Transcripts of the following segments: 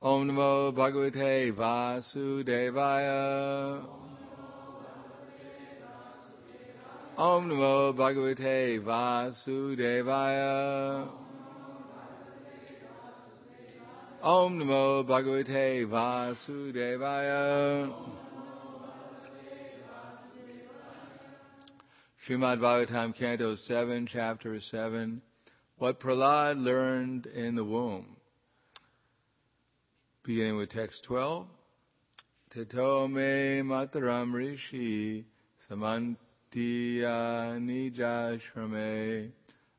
Om Namo Bhagavate Vasudevaya. Om Namo Bhagavate Vasudevaya. Om Namo Bhagavate Vasudevaya. Srimad Bhagavatam, Canto 7, Chapter 7. What Prahlad learned in the womb. Beginning with text 12. Tato me mataram rishi samantiya nijashrame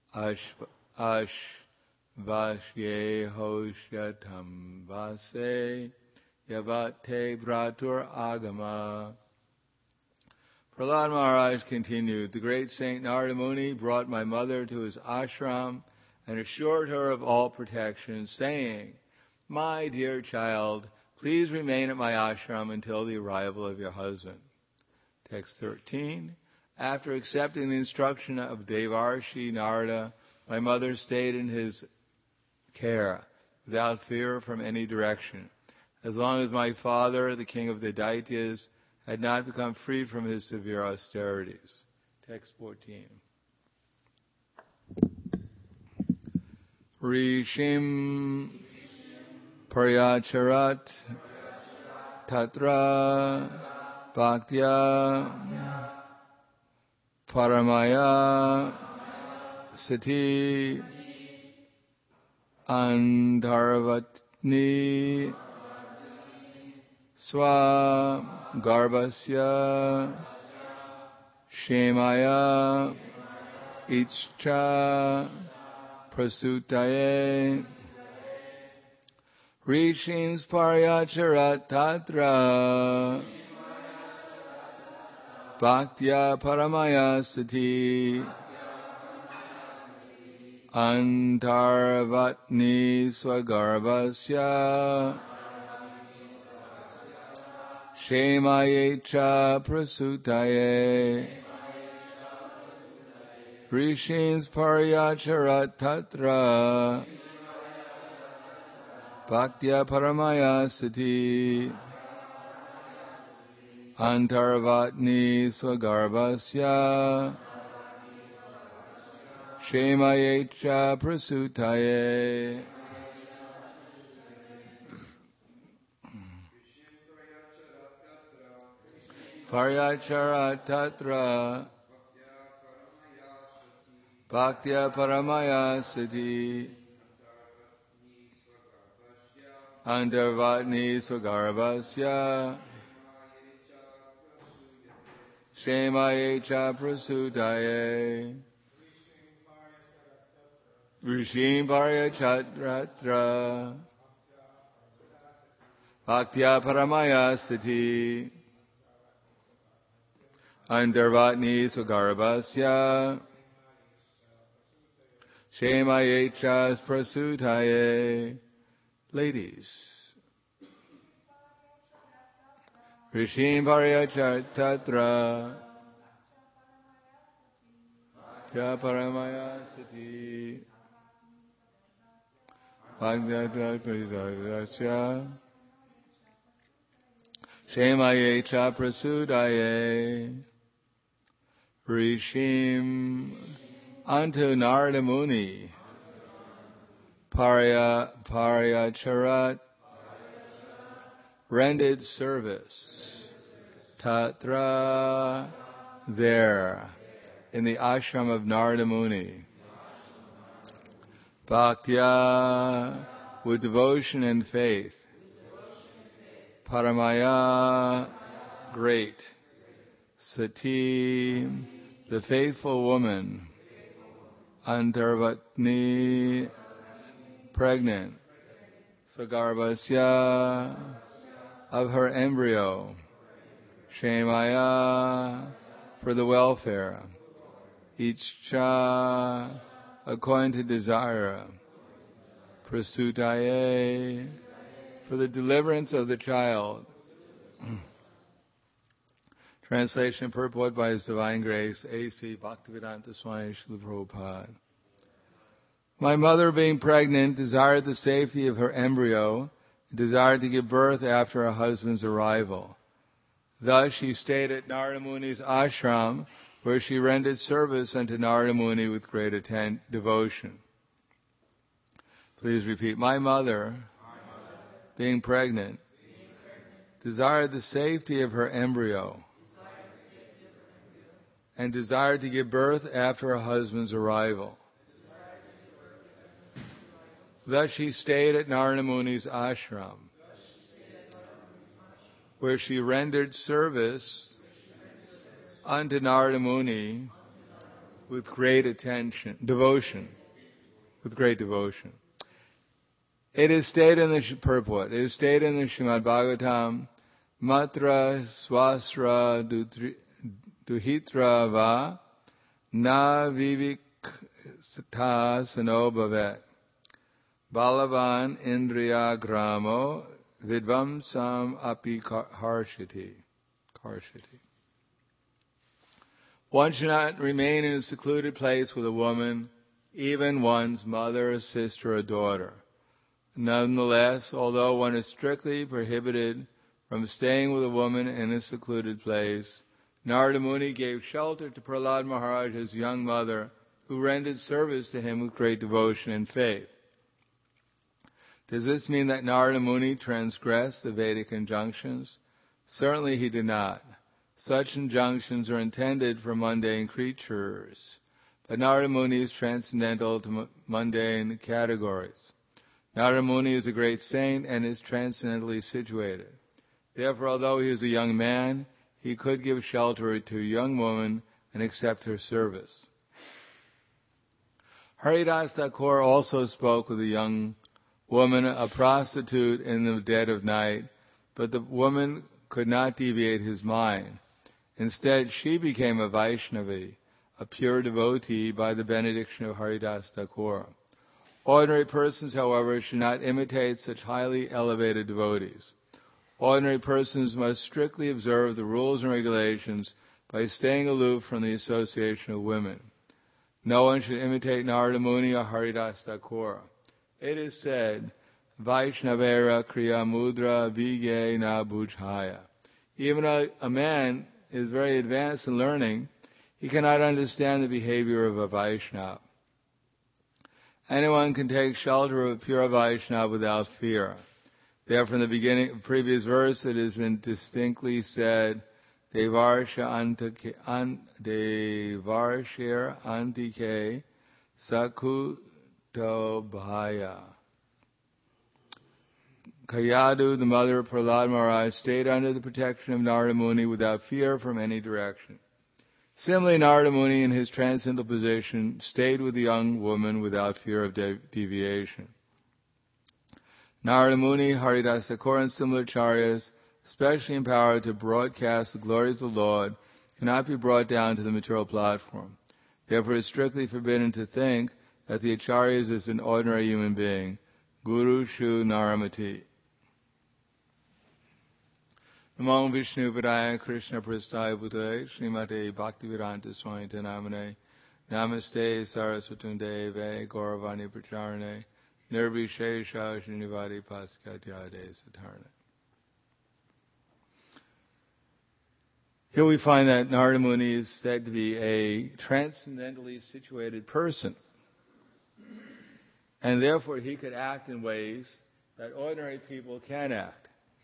ashvashye hoshyatam vase yavate vratur agama. Prahlad Maharaj continued, the great Saint Narada Muni brought my mother to his ashram and assured her of all protection, saying, my dear child, please remain at my ashram until the arrival of your husband. Text 13. After accepting the instruction of Devarshi Narada, my mother stayed in his care without fear from any direction, as long as my father, the king of the Daityas, had not become freed from his severe austerities. Text 14. Rishim Paryacharat Tatra Bhaktya Paramaya Sati Andharvatni Swa Garbhasya Shemaya Ichcha Prasutaye Rishins Paryacharat Tatra Bhaktya Paramaya Sati Antarvatni Swagarbhasya Shemayecha Prasutaye Rishins Paryacharat Tatra Bhaktya Paramaya Sati Antarvatni Swagarbhasya Shemayecha Prasutaye. Paryacharat Tatra Bhaktya Paramaya Sati Antarvatni Swagarbhasya Shemayecha Prasutaye Rishim Paryachatratra Bhaktya Paramaya Sati Antarvatni Swagarbhasya Shemayecha Prasutaye. Ladies. Rishim Paryachatratra Bhaktya Paramaya Sati Antarvatni Shemayecha Prasutaye. Rishim unto Narada Muni Paryacharat rendered service Tatra there in the ashram of Narada Muni. Bhaktya with devotion and faith. Paramaya great. Sati the faithful woman. Antarvatni pregnant. Swagarbhasya of her embryo. Shemaya for the welfare. Ichcha according to desire. Prasutaye for the deliverance of the child. Translation and purport by His Divine Grace, A.C. Bhaktivedanta Swami Srila Prabhupada. My mother, being pregnant, desired the safety of her embryo desired to give birth after her husband's arrival. Thus she stayed at Narada Muni's ashram, where she rendered service unto Narada Muni with great devotion. Please repeat. My mother, being pregnant, desired the safety of her embryo, and desired to give birth after her husband's arrival. Thus she stayed at Narada Muni's ashram, where she rendered service unto Narada Muni with great devotion. It is stated in the purport. It is stated in the Srimad Bhagavatam, Matra swasra duhitra va na viviksata sano bhavet balavan indriya gramo vidvamsam api harshati. One should not remain in a secluded place with a woman, even one's mother, sister, or daughter. Nonetheless, although one is strictly prohibited from staying with a woman in a secluded place, Narada Muni gave shelter to Prahlad Maharaj, his young mother, who rendered service to him with great devotion and faith. Does this mean that Narada Muni transgressed the Vedic injunctions? Certainly he did not. Such injunctions are intended for mundane creatures, but Narada Muni is transcendental to mundane categories. Narada Muni is a great saint and is transcendently situated. Therefore, although he is a young man, he could give shelter to a young woman and accept her service. Haridas Thakur also spoke with a young woman, a prostitute, in the dead of night, but the woman could not deviate his mind. Instead, she became a Vaishnavi, a pure devotee, by the benediction of Haridas Thakur. Ordinary persons, however, should not imitate such highly elevated devotees. Ordinary persons must strictly observe the rules and regulations by staying aloof from the association of women. No one should imitate Narada Muni or Haridas Thakur. It is said, Vaishnavera kriya mudra vige na bujhaya. Even a man is very advanced in learning, he cannot understand the behavior of a Vaishnava. Anyone can take shelter of a pure Vaishnava without fear. Therefore, in the previous verse, it has been distinctly said, Devarshir antike sakuto bhaya. Kayadu, the mother of Prahlad Maharaj, stayed under the protection of Narada Muni without fear from any direction. Similarly, Narada Muni, in his transcendental position, stayed with the young woman without fear of deviation. Narada Muni, Haridas Thakur, and similar acharyas, especially empowered to broadcast the glories of the Lord, cannot be brought down to the material platform. Therefore, it is strictly forbidden to think that the acharyas is an ordinary human being. Guru Shu Naramati. Namo Vishnu Padaya Krishna Prasthaya Bhutale Srimate Bhaktivedanta Swami Namane Namaste Saraswatam Deve Gauravani Pracharane Nirvishesha Srinivadi Paskatyade Satarna. Here we find that Narada Muni is said to be a transcendentally situated person. And therefore he could act in ways that ordinary people can't act.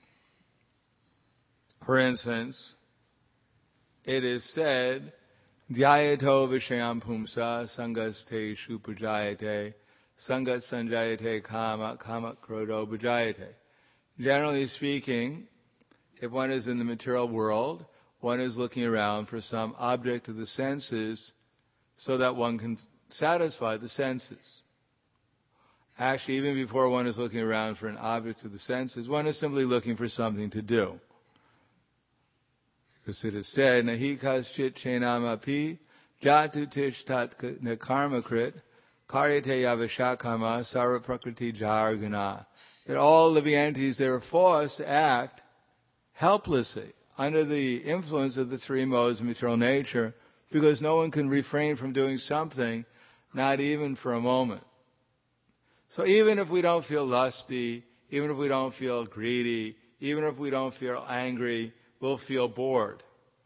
For instance, it is said, Dhyayato Vishayam Pumsa Sangaste Shupajayate Sangat Sanjayate Kama Kama Krodo Bhajayate. Generally speaking, if one is in the material world, one is looking around for some object of the senses so that one can satisfy the senses. Actually, even before one is looking around for an object of the senses, one is simply looking for something to do. Because it is said, Nahi kaschit chenamapi jatu tishtat karmakrit karyate yavashakama sarva prakriti jargana. That all living entities, they are forced to act helplessly under the influence of the three modes of material nature, because no one can refrain from doing something, not even for a moment. So even if we don't feel lusty, even if we don't feel greedy, even if we don't feel angry, we'll feel bored.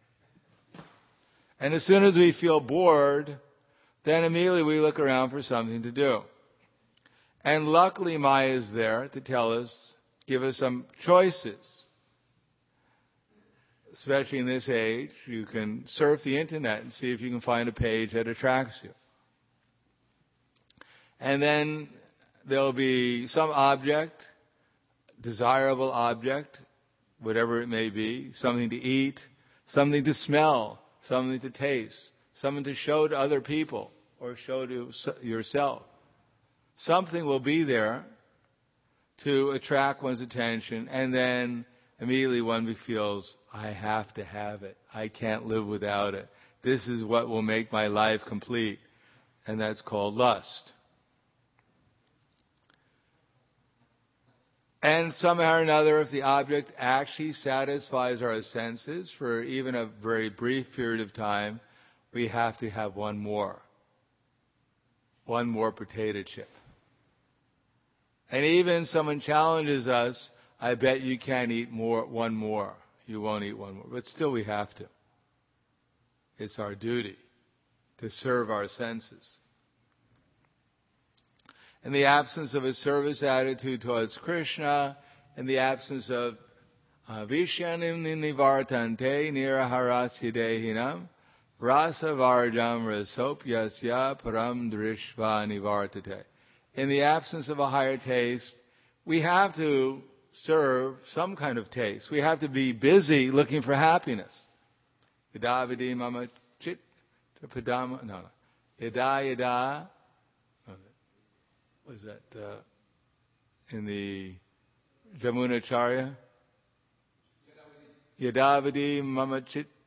And as soon as we feel bored, then immediately we look around for something to do. And luckily Maya is there to tell us, give us some choices. Especially in this age, you can surf the internet and see if you can find a page that attracts you. And then there'll be some object, desirable object, whatever it may be, something to eat, something to smell, something to taste, something to show to other people or show to yourself. Something will be there to attract one's attention, and then immediately one feels, I have to have it. I can't live without it. This is what will make my life complete. And that's called lust. And somehow or another, if the object actually satisfies our senses for even a very brief period of time, we have to have one more. One more potato chip. And even someone challenges us, I bet you can't eat one more. You won't eat one more. But still we have to. It's our duty to serve our senses. In the absence of a service attitude towards Krishna, in the absence of Vishyanim nivartante niraharasya dehinam, rasa varjam rasopyasya param drishva nivartate. In the absence of a higher taste, we have to serve some kind of taste. We have to be busy looking for happiness. Yadavidi mama chit padama. No. Yada. What is that? In the Jamunacharya? Yadavidi mama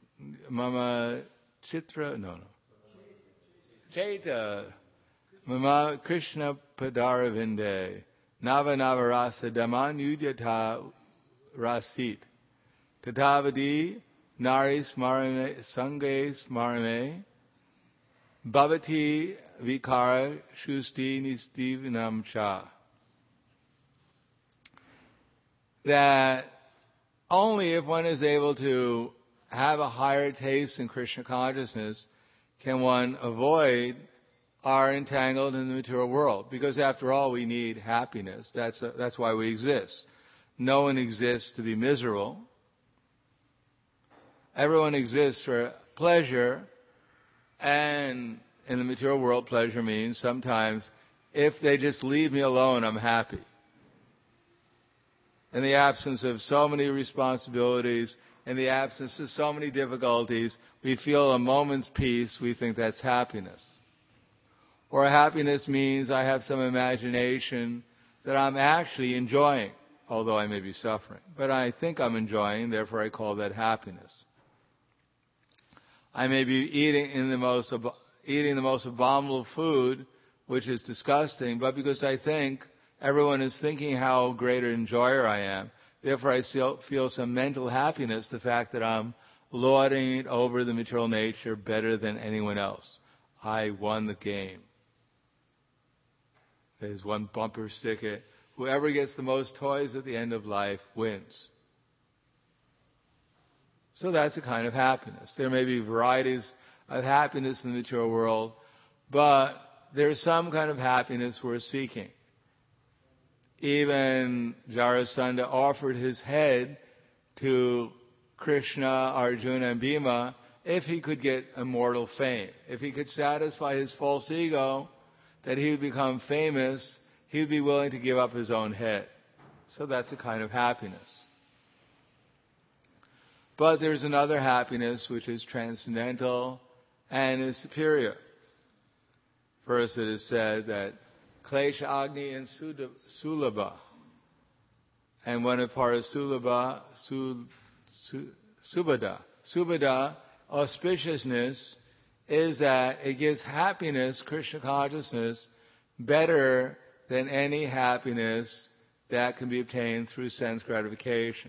chitra. No. Chaita. Mama Krishna Padaravinde Nava Navarasa Daman Yudyata Rasit Tatavadi Nari Smarame Sange Smarame Bhavati Vikara Shusti Nistivinam Cha. That only if one is able to have a higher taste in Krishna consciousness can one avoid are entangled in the material world. Because after all, we need happiness. That's why we exist. No one exists to be miserable. Everyone exists for pleasure. And in the material world, pleasure means sometimes if they just leave me alone, I'm happy. In the absence of so many responsibilities, in the absence of so many difficulties, we feel a moment's peace. We think that's happiness. Or happiness means I have some imagination that I'm actually enjoying, although I may be suffering. But I think I'm enjoying, therefore I call that happiness. I may be eating the most abominable food, which is disgusting, but because I think everyone is thinking how great an enjoyer I am, therefore I feel some mental happiness, the fact that I'm lording it over the material nature better than anyone else. I won the game. There's one bumper sticker. Whoever gets the most toys at the end of life wins. So that's a kind of happiness. There may be varieties of happiness in the material world, but there's some kind of happiness we're seeking. Even Jarasandha offered his head to Krishna, Arjuna, and Bhima if he could get immortal fame. If he could satisfy his false ego, that he would become famous, he would be willing to give up his own head. So that's a kind of happiness. But there's another happiness which is transcendental and is superior. First it is said that Klesha Agni and Sulabha. And one of part of Sulabha, Subhada. Subhada, auspiciousness, is that it gives happiness, Krishna consciousness, better than any happiness that can be obtained through sense gratification.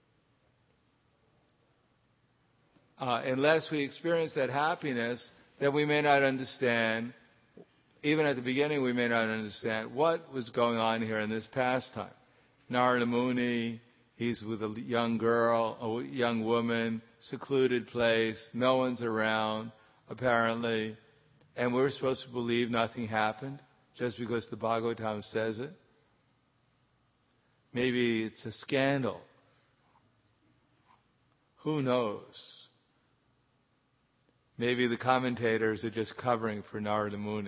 Unless we experience that happiness, then we may not understand, even at the beginning we may not understand what was going on here in this pastime. Narada Muni, he's with a young girl, a young woman, secluded place, no one's around, apparently, and we're supposed to believe nothing happened just because the Bhagavatam says it? Maybe it's a scandal. Who knows? Maybe the commentators are just covering for Narada Muni.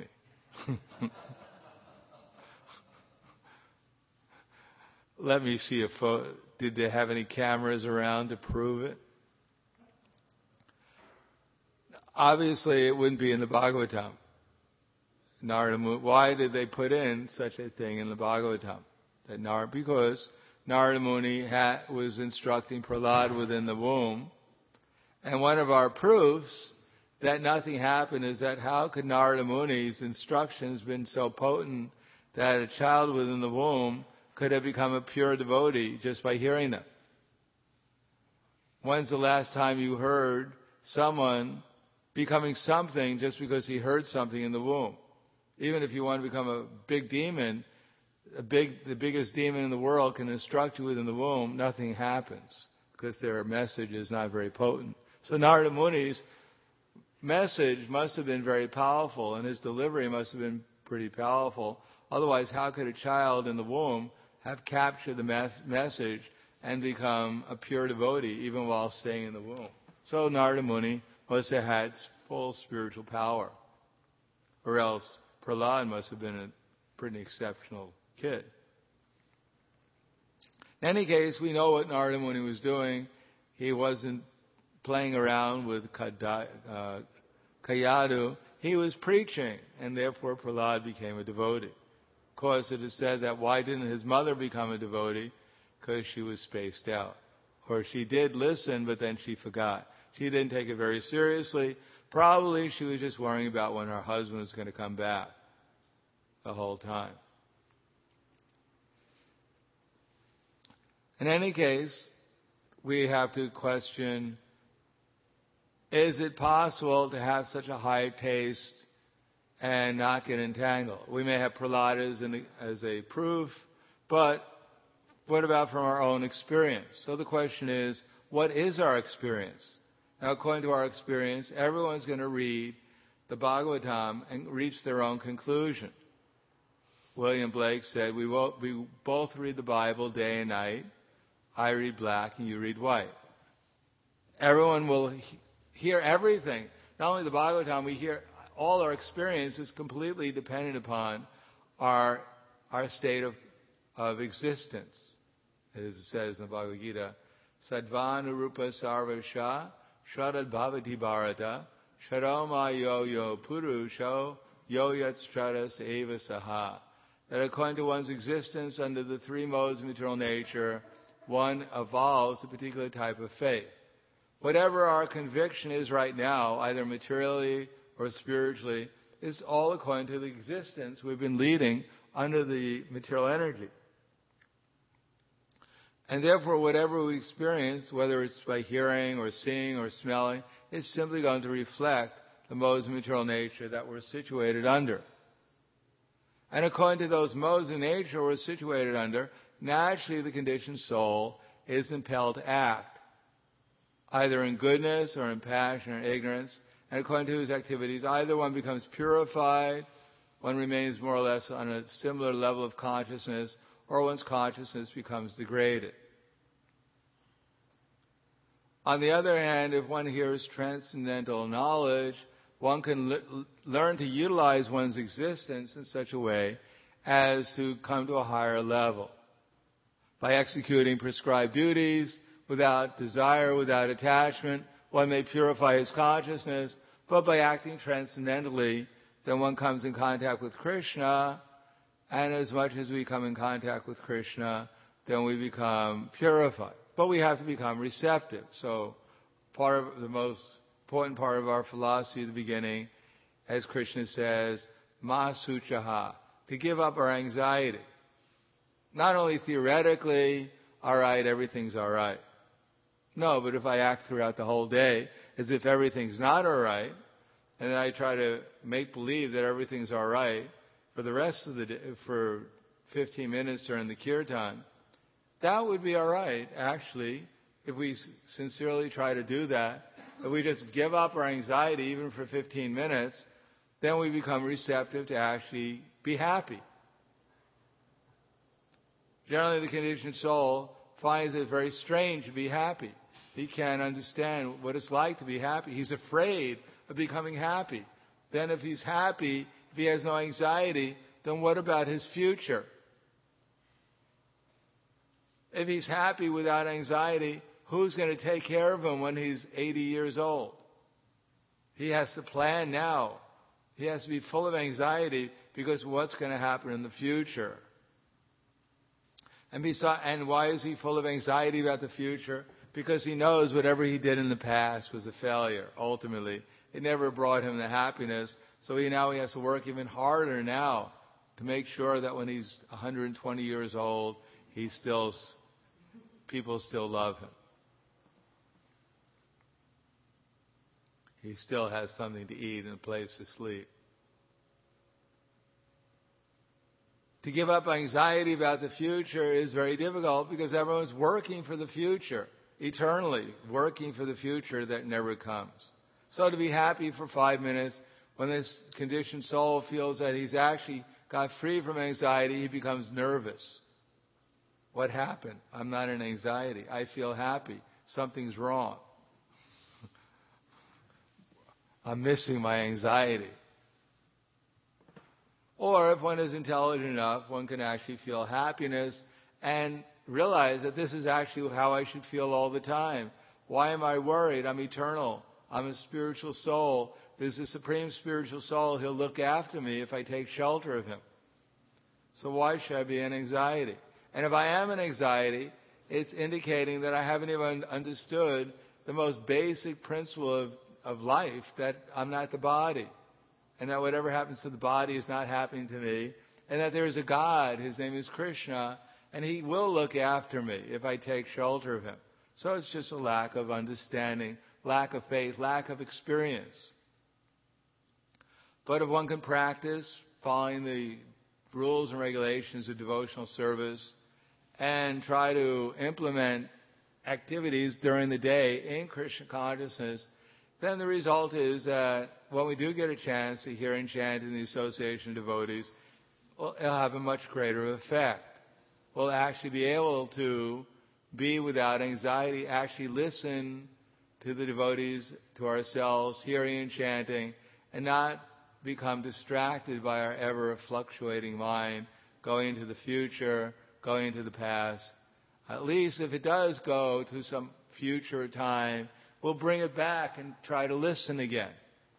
Let me see a photo. Did they have any cameras around to prove it? Obviously, it wouldn't be in the Bhagavatam. Narada Muni. Why did they put in such a thing in the Bhagavatam? Because Narada Muni was instructing Prahlad within the womb, and one of our proofs that nothing happened is that how could Narada Muni's instructions been so potent that a child within the womb could have become a pure devotee just by hearing them? When's the last time you heard someone becoming something just because he heard something in the womb? Even if you want to become a big demon, the biggest demon in the world can instruct you within the womb, nothing happens because their message is not very potent. So Narada Muni's message must have been very powerful, and his delivery must have been pretty powerful. Otherwise, how could a child in the womb have captured the message and become a pure devotee even while staying in the womb? So Narada Muni must have had full spiritual power, or else Prahlad must have been a pretty exceptional kid. In any case, we know what Narada Muni was doing. He wasn't playing around with Kayadu. He was preaching, and therefore Prahlad became a devotee. Of course, it is said that why didn't his mother become a devotee? Because she was spaced out. Or she did listen, but then she forgot. She didn't take it very seriously. Probably she was just worrying about when her husband was going to come back the whole time. In any case, we have to question, is it possible to have such a high taste and not get entangled? We may have Prahlad as a proof, but what about from our own experience? So the question is, what is our experience? Now, according to our experience, everyone's going to read the Bhagavatam and reach their own conclusion. William Blake said, we both read the Bible day and night. I read black and you read white. Everyone will hear everything. Not only the Bhagavatam, we hear all our experience is completely dependent upon our state of existence. As it says in the Bhagavad Gita, Sadvanurupa Sarvasha Shradad Bhavati Bharata Sharoma Yo Yo Purusho Yo Yat Stratas Eva Saha. That according to one's existence under the three modes of material nature, one evolves a particular type of faith. Whatever our conviction is right now, either materially or spiritually, is all according to the existence we've been leading under the material energy. And therefore, whatever we experience, whether it's by hearing or seeing or smelling, is simply going to reflect the modes of material nature that we're situated under. And according to those modes of nature we're situated under, naturally the conditioned soul is impelled to act, either in goodness or in passion or ignorance. And according to his activities, either one becomes purified, one remains more or less on a similar level of consciousness, or one's consciousness becomes degraded. On the other hand, if one hears transcendental knowledge, one can learn to utilize one's existence in such a way as to come to a higher level. By executing prescribed duties, without desire, without attachment, one may purify his consciousness, but by acting transcendentally, then one comes in contact with Krishna, and as much as we come in contact with Krishna, then we become purified. But we have to become receptive. So part of the most important part of our philosophy at the beginning, as Krishna says, ma suchaha, to give up our anxiety. Not only theoretically, all right, everything's all right. No, but if I act throughout the whole day as if everything's not all right, and then I try to make believe that everything's all right for the rest of the day, for 15 minutes during the kirtan, that would be all right, actually, if we sincerely try to do that. If we just give up our anxiety even for 15 minutes, then we become receptive to actually be happy. Generally, the conditioned soul finds it very strange to be happy. He can't understand what it's like to be happy. He's afraid of becoming happy. Then if he's happy, if he has no anxiety, then what about his future? If he's happy without anxiety, who's going to take care of him when he's 80 years old? He has to plan now. He has to be full of anxiety because what's going to happen in the future? And why is he full of anxiety about the future? Because he knows whatever he did in the past was a failure, ultimately. It never brought him the happiness. So he has to work even harder now to make sure that when he's 120 years old, people still love him. He still has something to eat and a place to sleep. To give up anxiety about the future is very difficult because everyone's working for the future, eternally working for the future that never comes. So to be happy for 5 minutes, when this conditioned soul feels that he's actually got free from anxiety, he becomes nervous. What happened? I'm not in anxiety. I feel happy. Something's wrong. I'm missing my anxiety. Or if one is intelligent enough, one can actually feel happiness and realize that this is actually how I should feel all the time. Why am I worried? I'm eternal. I'm a spiritual soul. There's a supreme spiritual soul. He'll look after me if I take shelter of him. So why should I be in anxiety? And if I am in anxiety, it's indicating that I haven't even understood the most basic principle of life, that I'm not the body. And that whatever happens to the body is not happening to me. And that there is a God, his name is Krishna, and he will look after me if I take shelter of him. So it's just a lack of understanding, lack of faith, lack of experience. But if one can practice following the rules and regulations of devotional service and try to implement activities during the day in Krishna consciousness, then the result is that when we do get a chance to hear and chant in the association of devotees, it'll have a much greater effect. We'll actually be able to be without anxiety, actually listen to the devotees, to ourselves, hearing and chanting, and not become distracted by our ever-fluctuating mind, going into the future, going into the past. At least if it does go to some future time, we'll bring it back and try to listen again.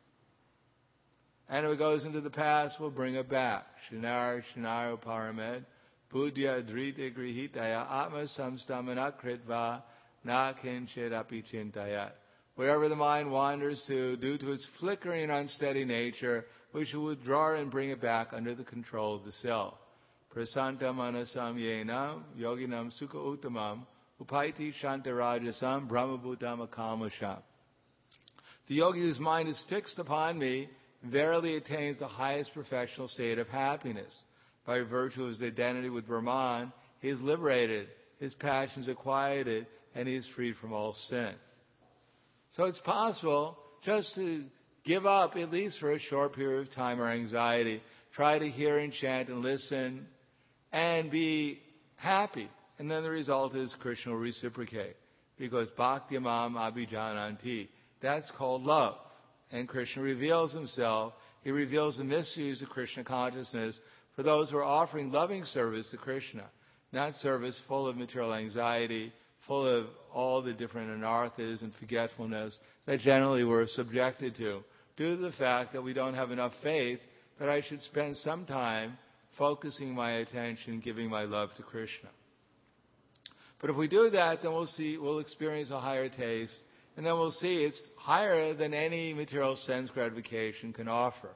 And if it goes into the past, we'll bring it back. Shinara Paramed, Buddhya Drita Grihitaya, Atma Samstamana Kritva, Na Kinchit Api Chintayat. Wherever the mind wanders to, due to its flickering and unsteady nature, we should withdraw and bring it back under the control of the self. Prasanta Manasam Yenam, Yoginam Sukha Uttamam, Upaiti Shantarajasam, Brahmabhutama Kamasham. The yogi whose mind is fixed upon me verily attains the highest professional state of happiness. By virtue of his identity with Brahman, he is liberated, his passions are quieted, and he is freed from all sin. So it's possible just to give up, at least for a short period of time, our anxiety. Try to hear and chant and listen and be happy. And then the result is Krishna will reciprocate. Because Bhakti Mam Abhijananti. That's called love. And Krishna reveals himself. He reveals the mysteries of Krishna consciousness for those who are offering loving service to Krishna. Not service full of material anxiety, full of all the different anarthas and forgetfulness that generally we're subjected to, due to the fact that we don't have enough faith that I should spend some time focusing my attention, giving my love to Krishna. But if we do that, then we'll experience a higher taste, and then we'll see it's higher than any material sense gratification can offer.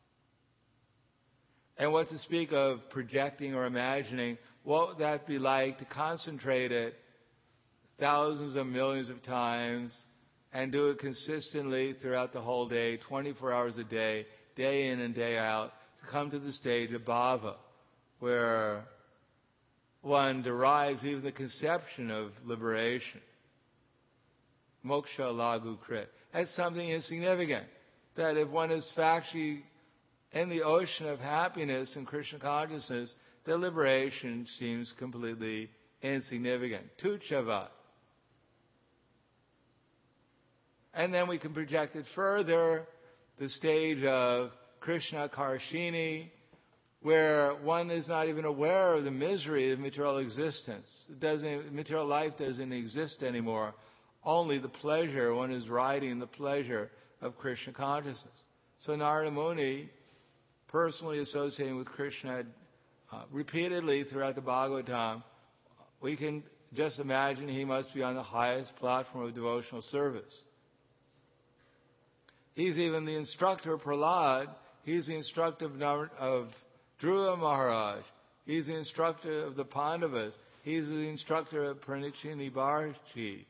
And what to speak of projecting or imagining, what would that be like to concentrate it thousands of millions of times and do it consistently throughout the whole day, 24 hours a day, day in and day out, to come to the stage of bhava, where one derives even the conception of liberation. Moksha lagu krit. That's something insignificant. That if one is factually in the ocean of happiness and Krishna consciousness, the liberation seems completely insignificant. Tuchava. And then we can project it further, the stage of Krishna Karshini, where one is not even aware of the misery of material existence. Material life doesn't exist anymore. Only the pleasure, one is riding the pleasure of Krishna consciousness. So Narada Muni, personally associating with Krishna repeatedly throughout the Bhagavatam, we can just imagine he must be on the highest platform of devotional service. He's even the instructor of Prahlad. He's the instructor of Dhruva Maharaj. He's the instructor of the Pandavas. He's the instructor of Pranishini Bharti.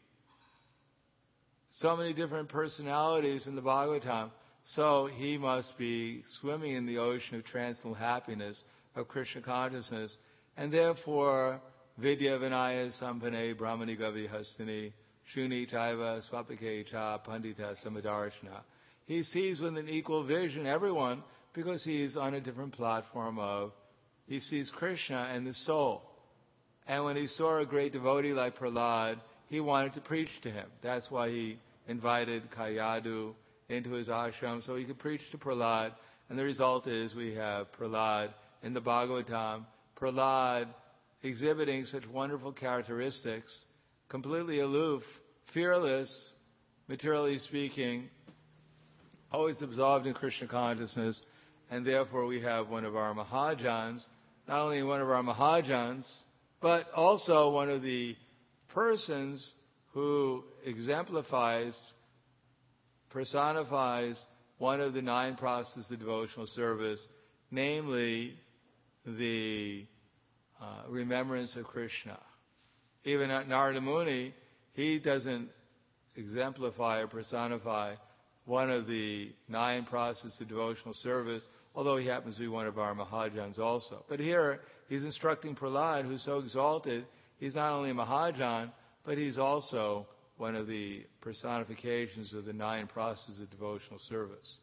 So many different personalities in the Bhagavatam. So he must be swimming in the ocean of transcendental happiness of Krishna consciousness. And therefore, Vidya Vinaya Sampane Brahmani Gavi Hastini Shuni Taiva Swapike Cha Pandita Samadarshana. He sees with an equal vision everyone because he's on a different platform he sees Krishna and the soul. And when he saw a great devotee like Prahlad, he wanted to preach to him. That's why he invited Kayadu into his ashram so he could preach to Prahlad. And the result is we have Prahlad in the Bhagavatam. Prahlad exhibiting such wonderful characteristics, completely aloof, fearless, materially speaking, always absorbed in Krishna consciousness, and therefore we have one of our Mahajans, not only one of our Mahajans, but also one of the persons who exemplifies, personifies one of the 9 processes of devotional service, namely the remembrance of Krishna. Even at Narada Muni, he doesn't exemplify or personify one of the 9 processes of devotional service, although he happens to be one of our Mahajans also. But here, he's instructing Prahlad, who's so exalted, he's not only a Mahajan, but he's also one of the personifications of the 9 processes of devotional service.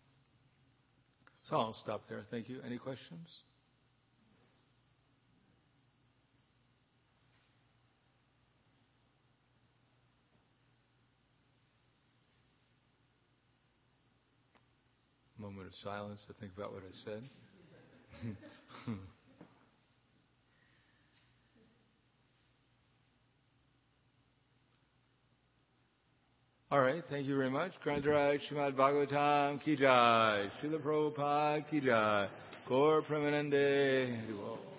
So I'll stop there. Thank you. Any questions? Moment of silence to think about what I said. All right, thank you very much. Grantaraj Srimad Bhagavatam Ki Jai, Srila Prabhupada Ki Jai, Gaur Premanande.